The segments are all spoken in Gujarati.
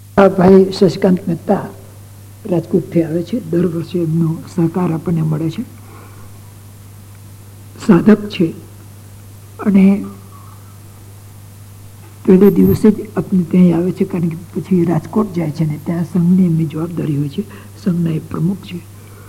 આ ભાઈ શશિકાંત મહેતા રાજકોટથી આવે છે. દર વર્ષે એમનો સહકાર આપણને મળે છે. સાધક છે અને પહેલે દિવસે જ આપણે ત્યાં આવે છે, કારણ કે પછી રાજકોટ જાય છે ને ત્યાં સંઘની એમની જવાબદારી હોય છે. સંઘના એ પ્રમુખ છે.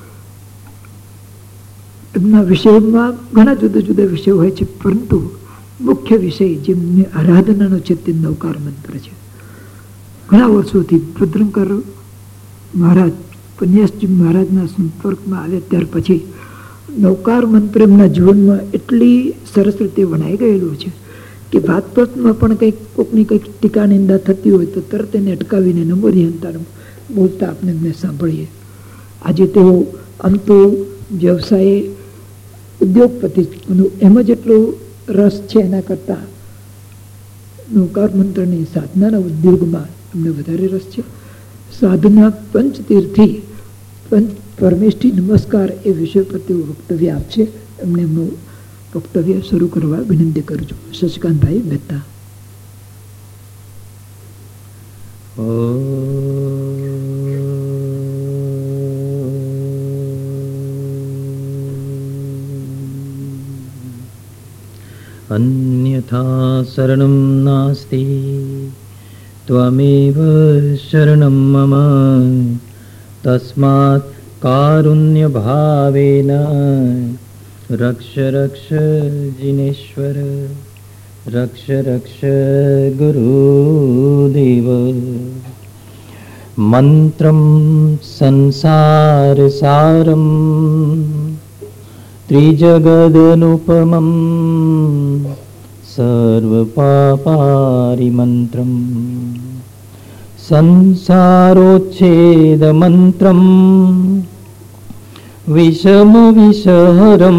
એમના વિષયમાં ઘણા જુદા જુદા વિષયો હોય છે, પરંતુ મુખ્ય વિષય જેમની આરાધનાનો છે તે નવકાર મંત્ર છે. ઘણા વર્ષોથી ભદ્રંકર મહારાજ પન્યાસજી મહારાજના સંપર્કમાં આવ્યા ત્યાર પછી નવકાર મંત્ર એમના જીવનમાં એટલી સરસ રીતે વણાઈ ગયેલું છે કે વાત વાતમાં પણ કંઈક કોકની કંઈક ટીકા નિંદા થતી હોય તો તરત એને અટકાવીને નમોદિયંતાનું બોલતા આપણે એમને સાંભળીએ. આજે તેઓ આમ તો વ્યવસાય ઉદ્યોગપતિ, એમ જ એટલો રસ છે એના કરતાં નવકાર મંત્રની સાધનાના ઉદ્યોગમાં એમને વધારે રસ છે. સાધના પંચતીર્થી પરમેષ્ઠી નમસ્કાર એ વિષય પર તેઓ વક્તવ્ય આપશે. એમને એમનું વક્તવ્ય શરૂ કરવા વિનંતી કરું છું. શશિકાંતભાઈ મહેતા. અન્યથા શરણં નાસ્તિ ત્વમેવ શરણં મમ તસ્માत् કારુણ્ય ભાવેન રક્ષ રક્ષ જિનેશ્વર રક્ષ રક્ષ ગુરુદેવ. મંત્રં સંસાર સારમ ત્રિજગદનુપમં સર્વપાપારિમંત્રમ સંસારોચ્છેદ મંત્રમ વિષમ વિષહરમ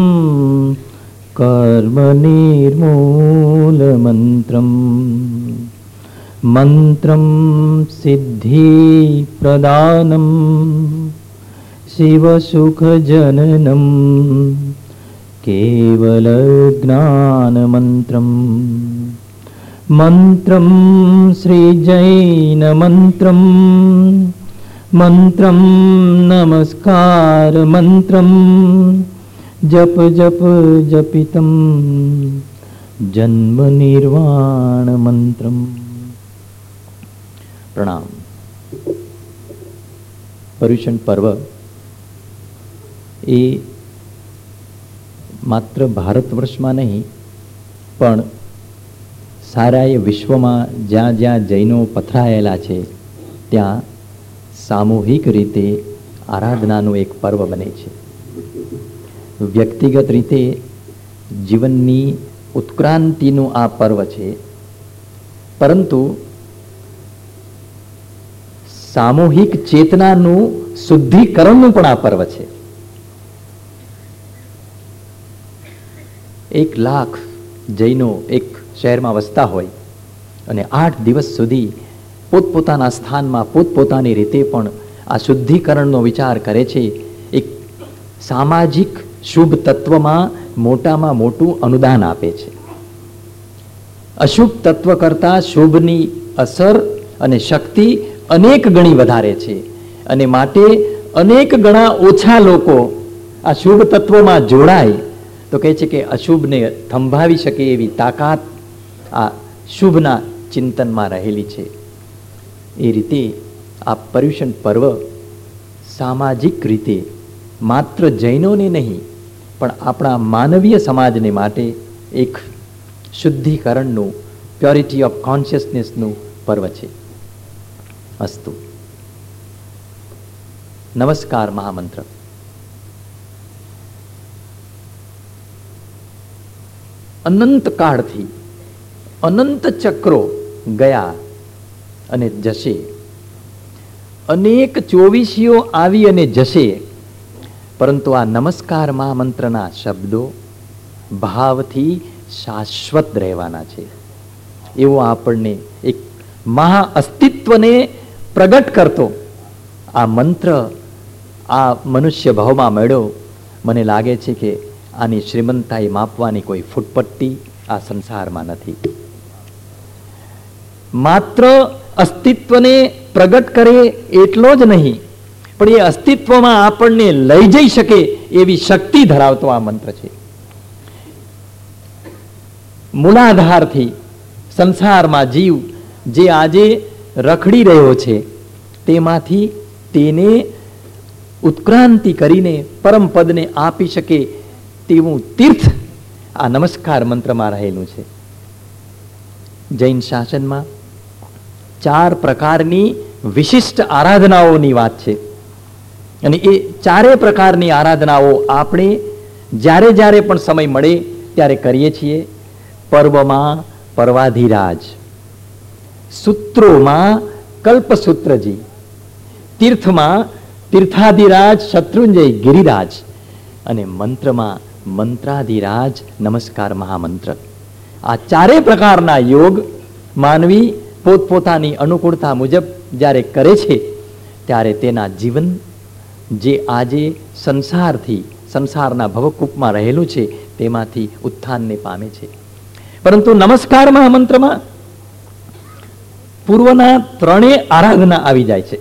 કર્મ નિર્મૂલ મંત્રમ મંત્રમ સિદ્ધિ પ્રદાનમ શિવ સુખ જનનમ કેવલ જ્ઞાન મંત્રમ મંત્રમ શ્રી જૈન મંત્રમ મંત્રમ નમસ્કાર મંત્રમ જપ જપ જપિતમ જન્મ નિર્વાણ મંત્રમ. પ્રણામ. પર્યુષણ પર્વ એ માત્ર ભારત વર્ષમાં નહીં પણ સારા એ વિશ્વમાં જ્યાં જ્યાં જૈનો પથરાયેલા છે ત્યાં સામૂહિક રીતે આરાધનાનું એક પર્વ બને છે. વ્યક્તિગત રીતે જીવનની ઉત્ક્રાંતિનું આ પર્વ છે, પરંતુ સામૂહિક ચેતનાનું શુદ્ધિકરણનું પણ આ પર્વ છે. 1 લાખ જૈનો એક શહેરમાં વસતા હોય અને 8 દિવસ સુધી પોતપોતાના સ્થાનમાં પોતપોતાની રીતે પણ આ શુદ્ધિકરણનો વિચાર કરે છે. એક સામાજિક શુભ તત્વમાં મોટામાં મોટું અનુદાન આપે છે. અશુભ તત્વ કરતાં શુભની અસર અને શક્તિ અનેક ગણી વધારે છે અને માટે અનેક ગણા ઓછા લોકો આ શુભ તત્વમાં જોડાય તો કહે છે કે અશુભને થંભાવી શકે એવી તાકાત આ શુભના ચિંતનમાં રહેલી છે. એ રીતે આ પર્યુષણ પર્વ સામાજિક રીતે માત્ર જૈનોને નહીં પણ આપણા માનવીય સમાજને માટે એક શુદ્ધિકરણનું, પ્યોરિટી ઓફ કોન્શિયસનેસનું પર્વ છે. અસ્તુ. નમસ્કાર મહામંત્ર. અનંત કાળથી અનંત ચક્રો ગયા અને જશે, અનેક ચોવીસીઓ આવી અને જશે, પરંતુ આ નમસ્કાર મહામંત્રના શબ્દો ભાવથી શાશ્વત રહેવાના છે. એવો આપણને એક મહા અસ્તિત્વને પ્રગટ કરતો આ મંત્ર આ મનુષ્ય ભાવમાં મળ્યો. મને લાગે છે કે આની શ્રીમંતાઈ માપવાની કોઈ ફૂટપટ્ટી આ સંસારમાં નથી. માત્ર અસ્તિત્વને પ્રગટ કરે એટલો જ નહીં, પણ એ અસ્તિત્વમાં આપણને લઈ જઈ શકે એવી શક્તિ ધરાવતો આ મંત્ર છે. મૂલાધારથી સંસારમાં જીવ જે આજે રખડી રહ્યો છે તેમાંથી તેને ઉત્ક્રાંતિ કરીને પરમ પદને આપી શકે તેવું તીર્થ આ નમસ્કાર મંત્રમાં રહેલું છે. જૈન શાસનમાં 4 પ્રકારની વિશિષ્ટ આરાધનાઓની વાત છે અને એ 4 પ્રકારની આરાધનાઓ આપણે જ્યારે જ્યારે પણ સમય મળે ત્યારે કરીએ છીએ. પર્વમાં પર્વાધિરાજ, સૂત્રોમાં કલ્પસૂત્રજી, તીર્થમાં તીર્થાધિરાજ શત્રુંજય ગિરિરાજ અને મંત્રમાં મંત્રાધિરાજ નમસ્કાર મહામંત્ર. આ 4 પ્રકારના યોગ માનવી પોતપોતાની અનુકૂળતા મુજબ જ્યારે કરે છે ત્યારે તેના જીવન જે આજે સંસારના ભવકૂપમાં રહેલું છે તેમાંથી ઉત્થાનને પામે છે. પરંતુ નમસ્કાર મહામંત્રમાં પૂર્વના 3 આરાધના આવી જાય છે.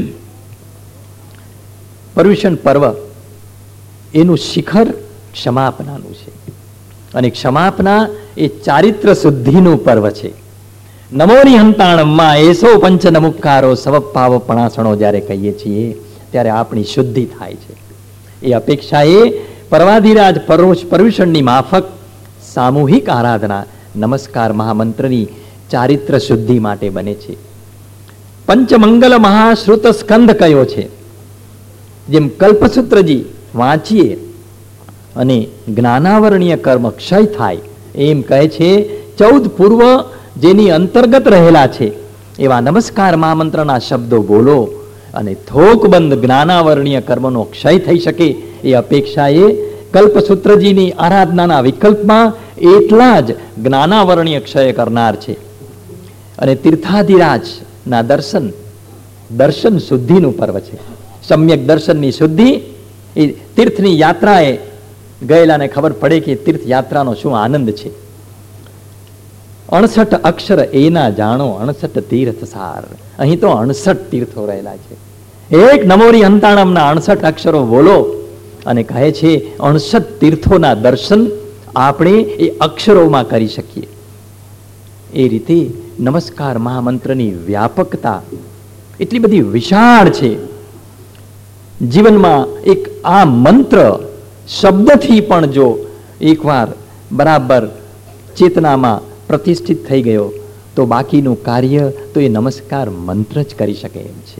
પર્યુષણ પર્વ એનું શિખર ક્ષમાપનાનું છે અને ક્ષમાપના એ ચારિત્ર શુદ્ધિનું પર્વ છે. નમોની હંતાણમાં એસો પંચ નમુકારો સવપાવ પણાસણો જ્યારે કહીએ છીએ ત્યારે આપણી શુદ્ધિ થાય છે. એ અપેક્ષાએ પર્વાધિરાજ પર્યુષણની માફક સામૂહિક આરાધના નમસ્કાર મહામંત્રની ચારિત્ર શુદ્ધિ માટે બને છે. પંચમંગલ મહાશ્રુત સ્કંધ કયો છે. જેમ કલ્પસૂત્રજી વાંચીએ અને જ્ઞાનાવરણીય કર્મ ક્ષય થાય એમ કહે છે 14 પૂર્વ જેની અંતર્ગત રહેલા છે એવા નમસ્કાર મહામંત્રના શબ્દો બોલો અને થોકબંધ જ્ઞાનાવરણીય કર્મનો ક્ષય થઈ શકે એ અપેક્ષાએ કલ્પસૂત્રજીની આરાધનાના વિકલ્પમાં એટલા જ જ્ઞાનાવરણીય ક્ષય કરનાર છે. અને તીર્થાધિરાજના દર્શન શુદ્ધિનું પર્વ છે. સમ્યક દર્શનની શુદ્ધિ એ તીર્થની યાત્રાએ ગયેલાને ખબર પડે કે તીર્થયાત્રાનો શું આનંદ છે. 68 અક્ષર એના જાણો 68 તીર્થ સાર. અહીં તો 68 તીર્થો રહેલા છે. એક નમોરી હંતાણમના 68 અક્ષરો બોલો અને કહે છે 68 તીર્થોના દર્શન આપણે એ અક્ષરોમાં કરી શકીએ. એ રીતે નમસ્કાર મહામંત્રની વ્યાપકતા એટલી બધી વિશાળ છે. જીવનમાં એક આ મંત્ર શબ્દથી પણ જો એકવાર બરાબર ચેતનામાં પ્રતિષ્ઠિત થઈ ગયો તો બાકીનું કાર્ય તો એ નમસ્કાર મંત્ર જ કરી શકે એમ છે.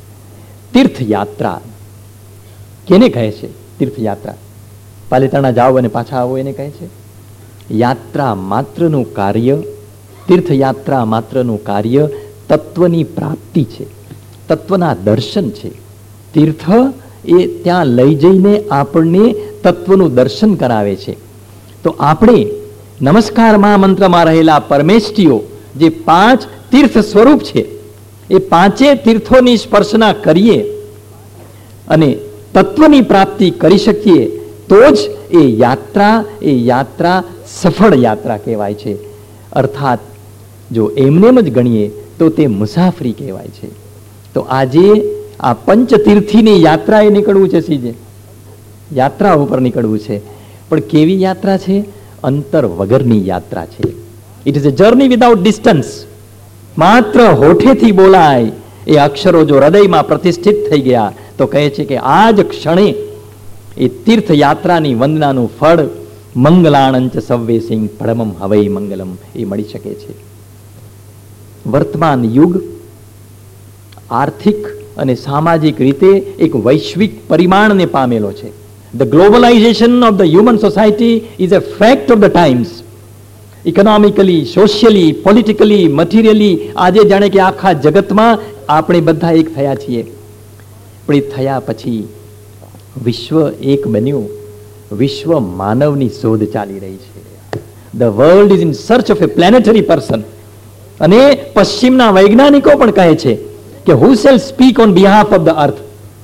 તીર્થયાત્રા કેને કહે છે? તીર્થયાત્રા પાલિતાણા જાઓ અને પાછા આવો એને કહે છે. યાત્રા માત્રનું કાર્ય, તીર્થયાત્રા માત્રનું કાર્ય તત્વની પ્રાપ્તિ છે, તત્વના દર્શન છે. તીર્થ એ ત્યાં લઈ જઈને આપણને તત્વનું દર્શન કરાવે છે. તો આપણે નમસ્કાર મહામંત્રમાં રહેલા પરમેષ્ઠીઓ જે 5 તીર્થ સ્વરૂપ છે એ 5 તીર્થોની સ્પર્શના કરીએ અને તત્વની પ્રાપ્તિ કરી શકીએ તો જ એ યાત્રા સફળ યાત્રા કહેવાય છે. અર્થાત જો એમનેમ જ ગણીએ તો તે મુસાફરી કહેવાય છે. તો આજે આ પંચતીર્થીની યાત્રાએ નીકળવું છે. સીધે યાત્રા ઉપર નીકળવું છે. પણ કેવી યાત્રા છે? અંતર વગરની યાત્રા છે. It is a journey without distance. માત્ર હોઠેથી બોલાય એ અક્ષરો જો હૃદયમાં પ્રતિષ્ઠિત થઈ ગયા તો કહે છે કે આ જ ક્ષણે એ તીર્થયાત્રાની વંદનાનું ફળ મંગલાણંચ સવ્વે સિંહ પરમમ હવૈ મંગલમ એ મળી શકે છે. વર્તમાન યુગ આર્થિક અને સામાજિક રીતે એક વૈશ્વિક પરિમાણને પામેલો છે. The globalization of the human society is a fact of the times. Economically, socially, politically, materially આજે જાણે કે આખા જગતમાં આપણે બધા એક થયા છીએ. પણ એ થયા પછી વિશ્વ એક બન્યું. વિશ્વ માનવની શોધ ચાલી રહી છે. The world is in search of a planetary person. અને પશ્ચિમના વૈજ્ઞાનિકો પણ કહે છે કે who shall speak on behalf of the earth.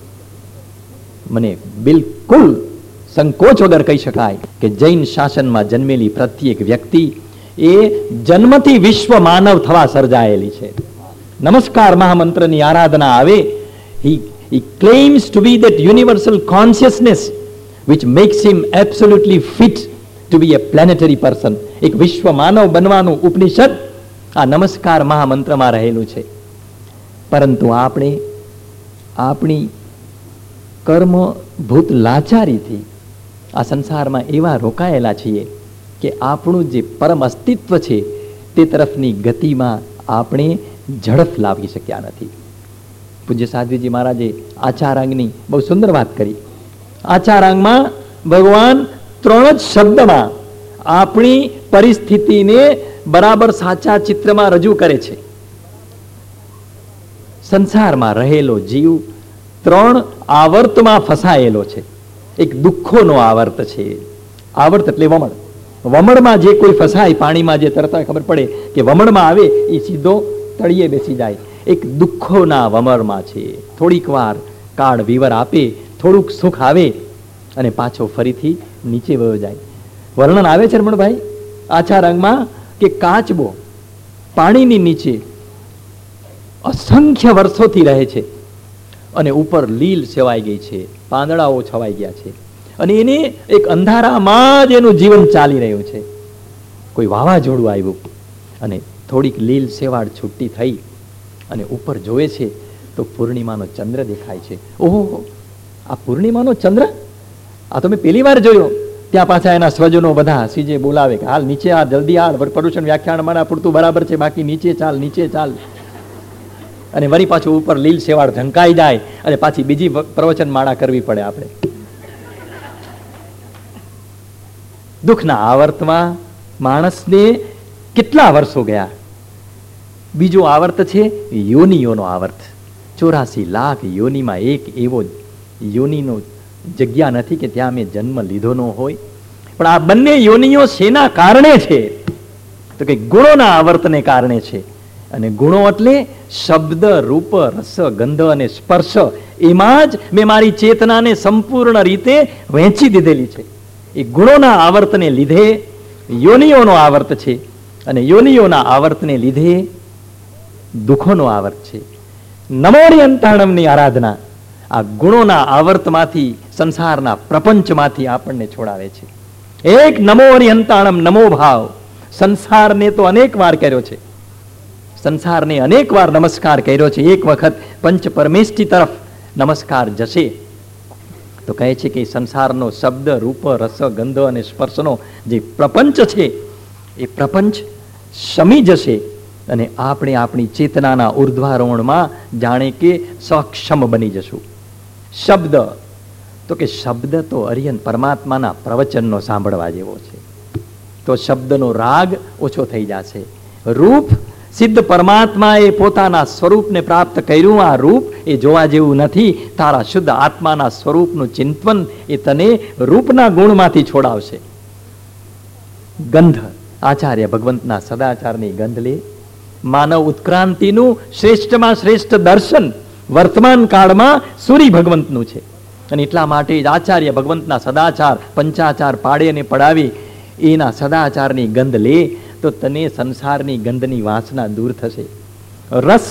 મને બિલકુલ સંકોચ વગર કહી શકાય કે જૈન શાસનમાં જન્મેલી પ્રત્યેક વ્યક્તિ એ જન્મથી વિશ્વ માનવ થવા સર્જાયેલી છે. નમસ્કાર મહામંત્રની આરાધના આવે, he claims to be that universal consciousness which makes him absolutely fit to be a planetary person. એક વિશ્વ માનવ બનવાનું ઉપનિષદ આ નમસ્કાર મહામંત્રમાં રહેલું છે. પરંતુ આપણે આપણી કર્મભૂત લાચારીથી આ સંસારમાં એવા રોકાયેલા છીએ કે આપણું જે પરમ અસ્તિત્વ છે તે તરફની ગતિમાં આપણે ઝડપ લાવી શક્યા નથી. પૂજ્ય સાધ્વીજી મહારાજે આચારાંગની બહુ સુંદર વાત કરી. આચારાંગમાં ભગવાન 3 જ શબ્દમાં આપણી પરિસ્થિતિને બરાબર સાચા ચિત્રમાં રજૂ કરે છે. સંસારમાં રહેલો જીવ 3 આવર્તમાં ફસાયેલો છે. એક દુઃખોનો આવર્ત છે. આવર્ત એટલે વમળ. વમળમાં જે કોઈ ફસાય, પાણીમાં જે તરતા ખબર પડે કે વમળમાં આવે એ સીધો તળિયે બેસી જાય. એક દુઃખોના વમળમાં છે. થોડીક વાર કાળ વિવર આપે, થોડુંક સુખ આવે અને પાછો ફરીથી નીચે વયો જાય. વર્ણન આવે છે રમણભાઈ આચારાંગમાં કે કાચબો પાણીની નીચે અસંખ્ય વર્ષોથી રહે છે અને ઉપર લીલ સેવાઈ ગઈ છે, પાંદડાઓ છવાઈ ગયા છે અને એને એક અંધારામાં જ એનું જીવન ચાલી રહ્યું છે. કોઈ વાવાઝોડું આવ્યું અને થોડીક લીલ સેવાળ છૂટી થઈ અને ઉપર જોવે છે તો પૂર્ણિમાનો ચંદ્ર દેખાય છે. ઓહો, આ પૂર્ણિમાનો ચંદ્ર, આ તો મેં પહેલી વાર જોયો. ત્યાં પાછા એના સ્વજનો બધા સીજે બોલાવે કે હાલ નીચે આ, જલ્દી હાલ, પરુષણ વ્યાખ્યાન મારા પૂરતું બરાબર છે, બાકી નીચે ચાલ, નીચે ચાલ. અને વળી પાછું ઉપર લીલ સેવાળ ઢંકાઈ જાય અને પાછી બીજી પ્રવચન માળા કરવી પડે આપણે. દુઃખના આવર્તમાં માણસને કેટલા વર્ષો ગયા. બીજો આવર્ત છે યોનિઓનો આવર્ત. 84 લાખ યોનિમાં એક એવો યોનિનો જગ્યા નથી કે ત્યાં મેં જન્મ લીધો ન હોય. પણ આ બંને યોનિઓ શેના કારણે છે તો કે ગુણોના આવર્તને કારણે છે. અને ગુણો એટલે શબ્દ, રૂપ, રસ, ગંધ અને સ્પર્શ. એમાં જ મેં મારી ચેતનાને સંપૂર્ણ રીતે વહેંચી દીધેલી છે. એ ગુણોના આવર્તને લીધે યોનિઓનો આવર્ત છે અને યોનિઓના આવર્તને લીધે દુઃખોનો આવર્ત છે. નમોરી અંતાણમની આરાધના આ ગુણોના આવર્તમાંથી, સંસારના પ્રપંચમાંથી આપણને છોડાવે છે. એક નમોરી અંતાણમ નમો ભાવ સંસારને તો અનેક વાર કર્યો છે. સંસારને અનેક વાર નમસ્કાર કર્યો છે. એક વખત પંચ પરમેષ્ઠી તરફ નમસ્કાર જશે તો કહે છે કે સંસારનો શબ્દ, રૂપ, રસ, ગંધ અને સ્પર્શનો જે પ્રપંચ છે એ પ્રપંચ શમી જશે અને આપણે આપણી ચેતનાના ઉર્ધ્વારોહણમાં જાણે કે સક્ષમ બની જશું. શબ્દ તો કે શબ્દ તો અરિયન પરમાત્માના પ્રવચનનો સાંભળવા જેવો છે તો શબ્દનો રાગ ઓછો થઈ જશે. રૂપ, સિદ્ધ પરમાત્માએ પોતાના સ્વરૂપને પ્રાપ્ત કર્યું. આ રૂપ એ જોવા જેવું નથી. તારા શુદ્ધ આત્માના સ્વરૂપનું ચિંતન એ તને રૂપના ગુણમાંથી છોડાવશે. ગંધ, આચાર્ય ભગવંતના સદાચારની ગંધ લે. માનવ ઉત્ક્રાંતિનું શ્રેષ્ઠમાં શ્રેષ્ઠ દર્શન વર્તમાન કાળમાં સૂરી ભગવંતનું છે અને એટલા માટે જ આચાર્ય ભગવંતના સદાચાર, પંચાચાર પાડે અને પડાવી એના સદાચારની ગંધ લે તો તને સંસારની ગંધની વાસના દૂર થશે. રસ,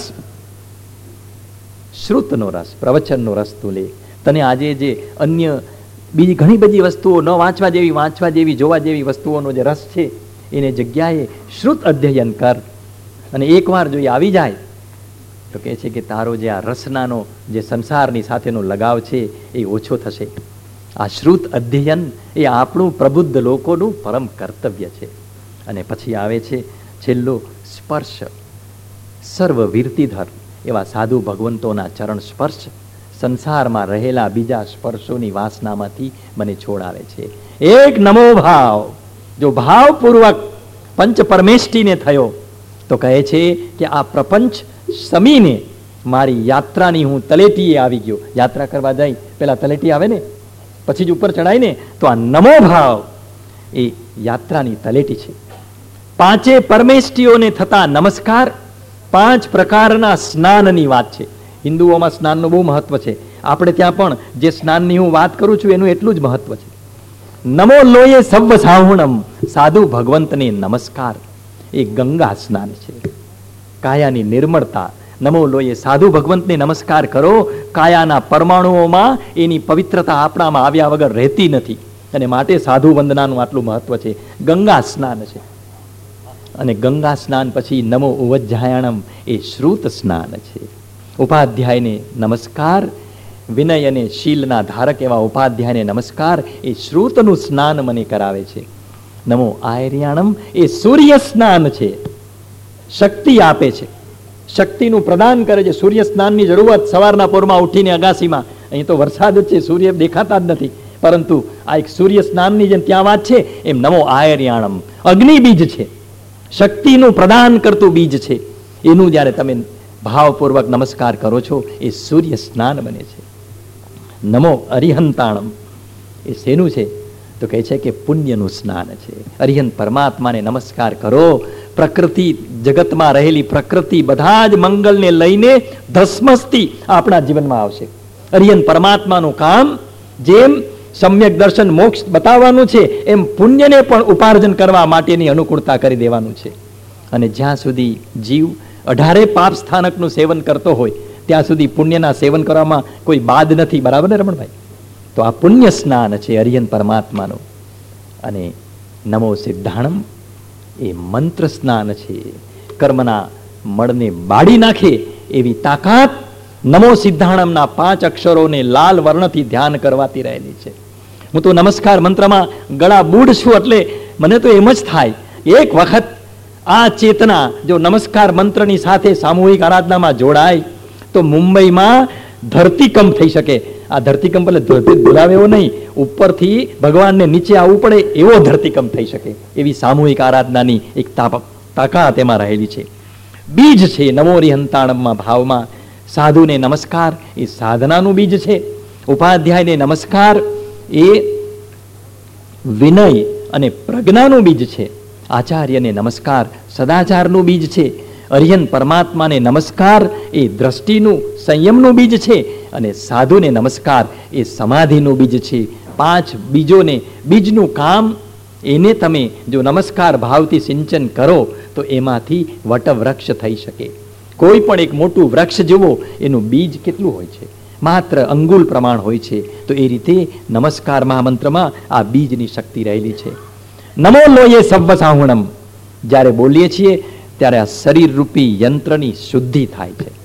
શ્રુતનો રસ, પ્રવચનનો રસ તું લે. તને આજે જે અન્ય બીજી ઘણી બધી વસ્તુઓ ન વાંચવા જેવી, જોવા જેવી વસ્તુઓનો જે રસ છે એને જગ્યાએ શ્રુત અધ્યયન કર અને એકવાર જો એ આવી જાય તો કહે છે કે તારો જે આ રસનાનો જે સંસારની સાથેનો લગાવ છે એ ઓછો થશે. આ શ્રુત અધ્યયન એ આપણું પ્રબુદ્ધ લોકોનું પરમ કર્તવ્ય છે. અને પછી આવે છે છેલ્લો સ્પર્શ. સર્વ વીરતીધર એવા સાધુ ભગવંતોના ચરણ સ્પર્શ સંસારમાં રહેલા બીજા સ્પર્શોની વાસનામાંથી મને છોડાવે છે. એક નમો ભાવ જો ભાવપૂર્વક પંચ પરમેષ્ઠીને થયો તો કહે છે કે આ પ્રપંચ સમીને મારી યાત્રાની હું તલેટીએ આવી ગયો. યાત્રા કરવા જાય પેલા તલેટી આવે ને, પછી જ ઉપર ચડાય ને, તો આ નમો ભાવ એ યાત્રાની તલેટી છે. પાંચે પરમેષ્ઠીઓને થતા નમસ્કાર 5 પ્રકારના સ્નાનની વાત છે. હિન્દુઓમાં સ્નાનનું બહુ મહત્વ છે. આપણે ત્યાં પણ જે સ્નાનની હું વાત કરું છું એનું એટલું જ મહત્વ છે. નમો લોયે સવ્વ સાહુણમ, સાધુ ભગવંતને નમસ્કાર એ ગંગા સ્નાન છે. કાયાની નિર્મળતા નમો લોએ સાધુ ભગવંતને નમસ્કાર કરો. કાયાના પરમાણુઓમાં એની પવિત્રતા આપણામાં આવ્યા વગર રહેતી નથી, અને માટે સાધુ વંદનાનું આટલું મહત્વ છે. ગંગા સ્નાન છે, અને ગંગા સ્નાન પછી નમો ઉવજ્જાયણમ એ શ્રુત સ્નાન છે. ઉપાધ્યાયને નમસ્કાર, વિનય અને શીલના ધારક એવા ઉપાધ્યાયને નમસ્કાર, એ શ્રુતનું સ્નાન મને કરાવે છે. નમો આયર્યાણમ એ સૂર્ય સ્નાન છે, શક્તિ આપે છે, શક્તિનું પ્રદાન કરે છે. સૂર્ય સ્નાનની જરૂરત સવારના પોરમાં ઉઠીને અગાસીમાં, અહીં તો વરસાદ જ છે, સૂર્ય દેખાતા જ નથી, પરંતુ આ એક સૂર્ય સ્નાનની જેમ ત્યાં વાત છે એમ નમો આયર્યાણમ અગ્નિ બીજ છે, શક્તિનું પ્રદાન કરતું બીજ છે. એનું જ્યારે તમે ભાવપૂર્વક નમસ્કાર કરો છો એ સૂર્ય સ્નાન બને છે. નમો અરિહંતાણમ એ શેનું છે તો કહે છે કે પુણ્યનું સ્નાન છે. અરિહંત પરમાત્માને નમસ્કાર કરો. પ્રકૃતિ જગતમાં રહેલી પ્રકૃતિ બધા જ મંગલને લઈને ધસમસતી આપણા જીવનમાં આવશે. અરિહંત પરમાત્માનું કામ જેમ સમ્યક દર્શન મોક્ષ બતાવવાનું છે, એમ પુણ્યને પણ ઉપાર્જન કરવા માટેની અનુકૂળતા કરી દેવાનું છે. અને જ્યાં સુધી જીવ 18 પાપ સ્થાનકનું સેવન કરતો હોય ત્યાં સુધી પુણ્યના સેવન કરવામાં કોઈ બાદ નથી. બરાબર ને રમણભાઈ? તો આ પુણ્ય સ્નાન છે અરિહંત પરમાત્માનું. અને નમો સિદ્ધાણમ એ મંત્ર સ્નાન છે. કર્મના મળને બાળી નાખે એવી તાકાત નમો સિદ્ધાણમના 5 અક્ષરોને લાલ વર્ણથી ધ્યાન કરવાથી રહેલી છે. હું તો નમસ્કાર મંત્રમાં ગળા બૂઢ છું, એટલે મને તો એમ જ થાય એક વખત આ ચેતના જો નમસ્કાર મંત્રની સાથે સામૂહિક આરાધનામાં જોડાય તો મુંબઈમાં ધરતીકંપ થઈ શકે. આ ધરતીકંપ એટલે ધરતી બોલાવે એવો નહીં, ઉપરથી ભગવાનને નીચે આવવું પડે એવો ધરતીકંપ થઈ શકે. એવી સામૂહિક આરાધનાની એક તાકાત એમાં રહેલી છે. બીજ છે નમો અરિહંતાણમમાં ભાવમાં. સાધુને નમસ્કાર એ સાધનાનું બીજ છે. ઉપાધ્યાયને નમસ્કાર એ વિનય અને પ્રજ્ઞાનું બીજ છે. આચાર્યને નમસ્કાર સદાચારનું બીજ છે. અરિહંત પરમાત્માને નમસ્કાર એ દ્રષ્ટિનું સંયમનું બીજ છે. અને સાધુને નમસ્કાર એ સમાધિનું બીજ છે. 5 બીજોને, બીજનું કામ એને તમે જો નમસ્કાર ભાવથી સિંચન કરો તો એમાંથી વટવૃક્ષ થઈ શકે. કોઈ પણ એક મોટું વૃક્ષ જુઓ, એનું બીજ કેટલું હોય છે? માત્ર અંગુલ પ્રમાણ હોય છે. તો એ રીતે નમસ્કાર મહામંત્રમાં આ બીજની શક્તિ રહેલી છે. નમો લોયે સવ્વસાહુણમ જ્યારે બોલીએ છીએ ત્યારે આ શરીર રૂપી યંત્રની શુદ્ધિ થાય છે.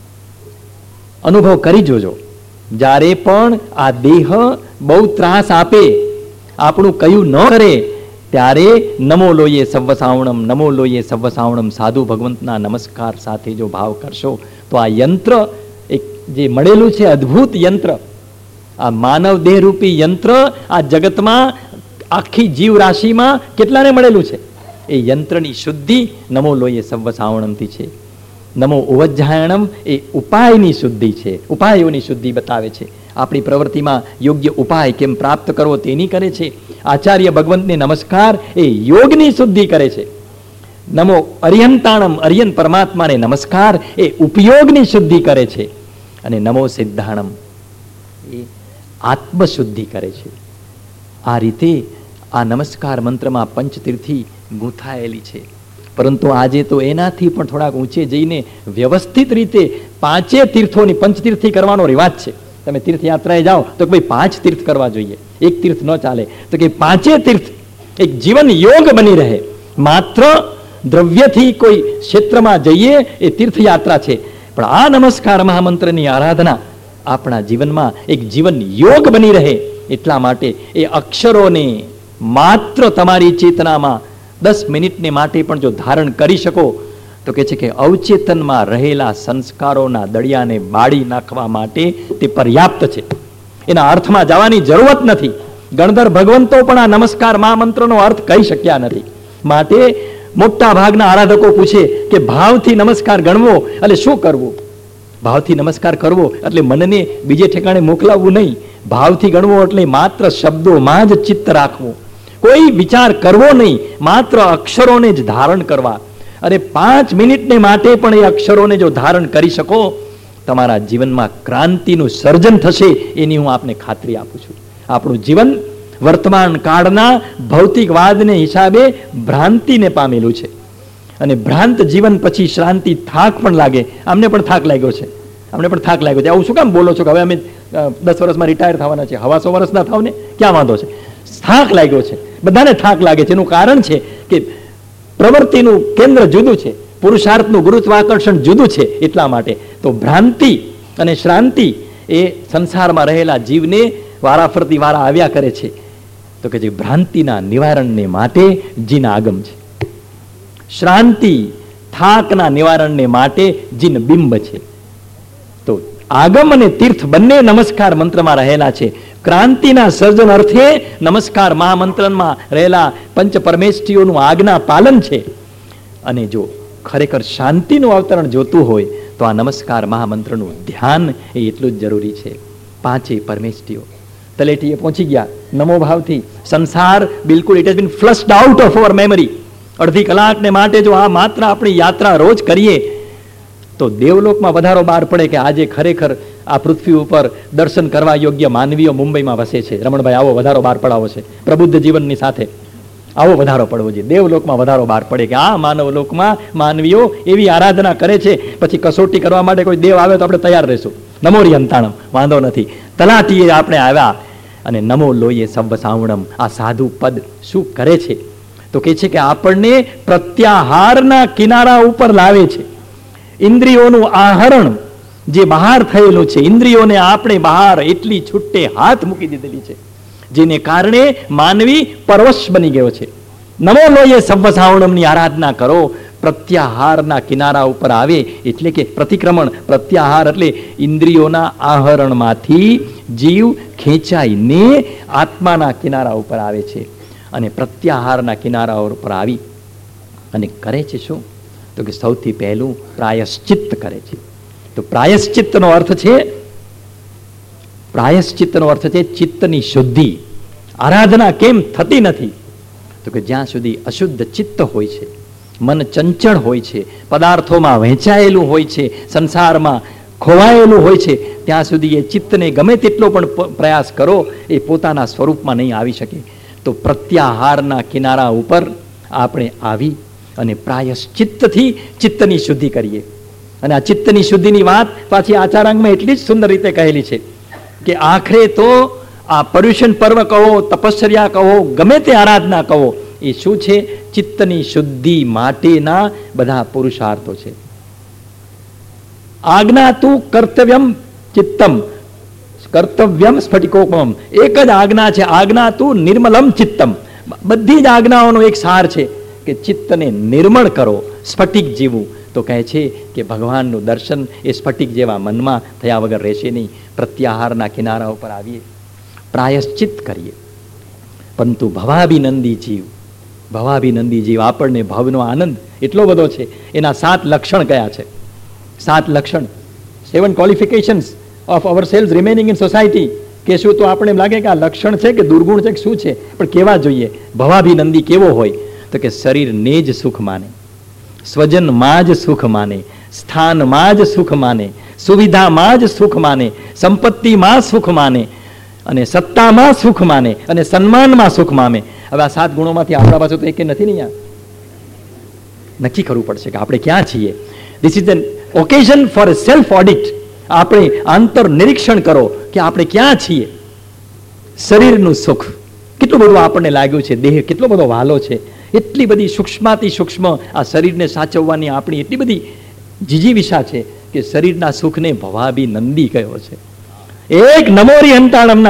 અનુભવ કરી જોજો. જ્યારે પણ આ દેહ બહુ ત્રાસ આપે, આપણું કયું ન કરે, ત્યારે નમો લોયે સવ્વસાહુણમ, નમો લોયે સવ્વસાહુણમ સાધુ ભગવંતના નમસ્કાર સાથે જો ભાવ કરશો તો આ યંત્ર એક જે મળેલું છે અદ્ભુત યંત્ર, આ માનવ દેહ રૂપી યંત્ર આ જગતમાં આખી જીવ રાશિમાં કેટલાને મળેલું છે? એ યંત્રની શુદ્ધિ નમો લોયે સવ્વસાહુણમથી છે. નમો ઉવજ્જાયણમ એ ઉપાયની શુદ્ધિ છે, ઉપાયોની શુદ્ધિ બતાવે છે. આપણી પ્રવૃત્તિમાં યોગ્ય ઉપાય કેમ પ્રાપ્ત કરવો તેની કરે છે. આચાર્ય ભગવંતને નમસ્કાર એ યોગની શુદ્ધિ કરે છે. નમો અરિહંતાણમ અરિહંત પરમાત્માને નમસ્કાર એ ઉપયોગની શુદ્ધિ કરે છે. અને નમો સિદ્ધાણમ એ આત્મશુદ્ધિ કરે છે. આ રીતે આ નમસ્કાર મંત્રમાં પંચતીર્થી ગૂંથાયેલી છે. પરંતુ આજે તો એનાથી પણ થોડાક ઊંચે જઈને વ્યવસ્થિત રીતે 5 તીર્થોની પંચતીર્થી કરવાનો રિવાજ છે. તમે તીર્થયાત્રાએ જાઓ તો ભાઈ 5 તીર્થ કરવા જોઈએ, એક તીર્થ ન ચાલે. તો કે 5 તીર્થ એક જીવન યોગ બની રહે. માત્ર દ્રવ્યથી કોઈ ક્ષેત્રમાં જઈએ એ તીર્થયાત્રા છે, પણ આ નમસ્કાર મહામંત્રની આરાધના આપણા જીવનમાં એક જીવન યોગ બની રહે. એટલા માટે એ અક્ષરોને માત્ર તમારી ચેતનામાં 10 મિનિટને માટે પણ જો ધારણ કરી શકો તો કે છે કે અવચેતનમાં રહેલા સંસ્કારોના દળિયાને બાળી નાખવા માટે તે પર્યાપ્ત છે. એના અર્થમાં જવાની જરૂરત નથી. ગણધર ભગવંતો પણ આ નમસ્કાર મહામંત્રનો અર્થ કહી શક્યા નથી. માટે મોટા ભાગના આરાધકો પૂછે કે ભાવથી નમસ્કાર ગણવો એટલે શું કરવું? ભાવથી નમસ્કાર કરવો એટલે મનને બીજે ઠેકાણે મોકલાવવું નહીં. ભાવથી ગણવો એટલે માત્ર શબ્દોમાં જ ચિત્ત રાખવું, કોઈ વિચાર કરવો નહીં, માત્ર અક્ષરોને જ ધારણ કરવા. અને 5 મિનિટને માટે પણ એ અક્ષરોને જો ધારણ કરી શકો, તમારા જીવનમાં ક્રાંતિનું સર્જન થશે એની હું આપને ખાતરી આપું છું. આપણું જીવન વર્તમાન કાળના ભૌતિકવાદને હિસાબે ભ્રાંતિને પામેલું છે. અને ભ્રાંત જીવન પછી શ્રાંતિ, થાક પણ લાગે. અમને પણ થાક લાગ્યો છે, આવું શું કામ બોલો છો કે હવે અમે 10 વર્ષમાં રિટાયર થવાના છે? હવા 100 વર્ષના થાવ ને, ક્યાં વાંધો છે? થાક લાગ્યો છે, બધાને થાક લાગે છે. એનું કારણ છે કે પ્રવૃત્તિનું કેન્દ્ર જુદું છે, પુરુષાર્થનું ગુરુત્વાકર્ષણ જુદું છે. એટલા માટે તો ભ્રાંતિ અને શ્રાંતિ એ સંસારમાં રહેલા જીવને વારાફરતી વારા આવ્યા કરે છે. તો કે જે ભ્રાંતિના નિવારણને માટે જીન આગમ છે, શ્રાંતિ થાકના નિવારણને માટે જીન બિંબ છે. તો આગમ અને તીર્થ બંને નમસ્કાર મંત્રમાં રહેલા છે. ક્રાંતિના સર્જન અર્થે નમસ્કાર મહામંત્રમાં રહેલા પંચ પરમેષ્ઠીઓનું આજ્ઞા પાલન છે. અને જો ખરેખર શાંતિનું અવતરણ જોતું હોય તો આ નમસ્કાર મહામંત્રનું ધ્યાન એ એટલું જ જરૂરી છે. 5 પરમેષ્ઠીઓ તલેટીએ પહોંચી ગયા નમો ભાવથી. સંસાર બિલકુલ it has been flushed out of our memory. અડધી કલાકને માટે જો આ માત્ર આપણી યાત્રા રોજ કરીએ તો દેવલોકમાં વધારો બહાર પડે કે આજે ખરેખર આ પૃથ્વી ઉપર દર્શન કરવા યોગ્ય માનવીઓ મુંબઈમાં વસે છે. રમણભાઈ, આવો વધારો બહાર પડાવો છે પ્રબુદ્ધ જીવનની સાથે. આવો વધારો પડવો જોઈએ. દેવલોકમાં વધારો બહાર પડે કે આ માનવલોકમાં માનવીઓ એવી આરાધના કરે છે, પછી કસોટી કરવા માટે કોઈ દેવ આવે તો આપણે તૈયાર રહીશું. નમો રિયંતાણમ, વાંધો નથી. તલાટીએ આપણે આવ્યા અને નમો લોયે સવ્વ સાવણમ. આ સાધુ પદ શું કરે છે? તો કે છે કે આપણને પ્રત્યાહારના કિનારા ઉપર લાવે છે. ઇન્દ્રિયોનું આહરણ જે બહાર થયેલું છે, ઇન્દ્રિયોને આપણે બહાર એટલી છૂટે હાથ મૂકી દીધેલી છે, જેને કારણે માનવી પરવશ બની ગયો છે. નમો લોયે સવ્વ સાવણમની આરાધના કરો. પ્રત્યાહારના કિનારા ઉપર આવે એટલે કે પ્રતિક્રમણ. પ્રત્યાહાર એટલે ઇન્દ્રિયોના આહરણમાંથી જીવ ખેંચાઈને આત્માના કિનારા ઉપર આવે છે. અને પ્રત્યાહારના કિનારા ઉપર આવી અને કરે છે શું? તો કે સૌથી પહેલું પ્રાયશ્ચિત્ત કરે છે. તો પ્રાયશ્ચિત્તનો અર્થ છે ચિત્તની શુદ્ધિ. આરાધના કેમ થતી નથી? તો કે જ્યાં સુધી અશુદ્ધ ચિત્ત હોય છે, મન ચંચળ હોય છે, પદાર્થોમાં વહેંચાયેલું હોય છે, સંસારમાં ખોવાયેલું હોય છે, ત્યાં સુધી એ ચિત્તને ગમે તેટલો પણ પ્રયાસ કરો એ પોતાના સ્વરૂપમાં નહીં આવી શકે. તો પ્રત્યાહારના કિનારા ઉપર આપણે આવી અને પ્રાયશ્ચિત્તથી ચિત્તની શુદ્ધિ કરીએ. અને આ ચિત્તની શુદ્ધિની વાત પાછી આચારાંગમાં એટલી જ સુંદર રીતે કહેલી છે કે આખરે તો આ પર્યુષણ પર્વ કહો, તપશ્ચર્યા કહો, ગમે તે આરાધના કહો, એ શું છે? ચિત્તની શુદ્ધિ માટેના બધા પુરુષાર્થો છે. આજ્ઞા તું કર્તવ્યમ ચિત્તમ, કર્તવ્યમ સ્ફટિકોપમ. એક જ આજ્ઞા છે, આજ્ઞા તું નિર્મલમ ચિત્તમ. બધી જ આજ્ઞાઓનો એક સાર છે કે ચિત્તને નિર્મળ કરો, સ્ફટિક જીવું. તો કહે છે કે ભગવાનનું દર્શન એ સ્ફટિક જેવા મનમાં થયા વગર રહેશે નહીં. પ્રત્યાહારના કિનારા ઉપર આવીએ, પ્રાયશ્ચિત કરીએ. પરંતુ ભવાભિનંદી જીવ આપણને ભવનો આનંદ એટલો બધો છે. એના 7 લક્ષણ કયા છે? 7 લક્ષણ, 7 qualifications of our selves remaining in society. કે શું તો આપણે એમ લાગે કે આ લક્ષણ છે કે દુર્ગુણ છે કે શું છે, પણ કેવા જોઈએ? ભવાભિનંદી કેવો હોય? તો કે શરીરને જ સુખ માને, સ્વજનમાં જ સુખ માને, સ્થાનમાં જ સુખ માને, સુવિધામાં જ સુખ માને, સંપત્તિમાં સુખ માને, અને સત્તામાં સુખ માને, અને સન્માનમાં સુખ માને. હવે આ 7 ગુણોમાંથી આપણા પાસે તો એક નથી ને. નક્કી કરવું પડશે કે આપણે ક્યાં છીએ. This is an occasion for a self audit. આપણે આંતર નિરીક્ષણ કરો કે આપણે ક્યાં છીએ. શરીરનું સુખ કેટલું બધું આપણને લાગ્યું છે, દેહ કેટલો બધો વાલો છે, એટલી બધી સૂક્ષ્માતિ સૂક્ષ્મ આ શરીરને સાચવવાની આપણી એટલી બધી જીજીવિષા છે કે શરીરના સુખને ભવાભિનંદી કયો છે. એક નમોરી હંતાણમના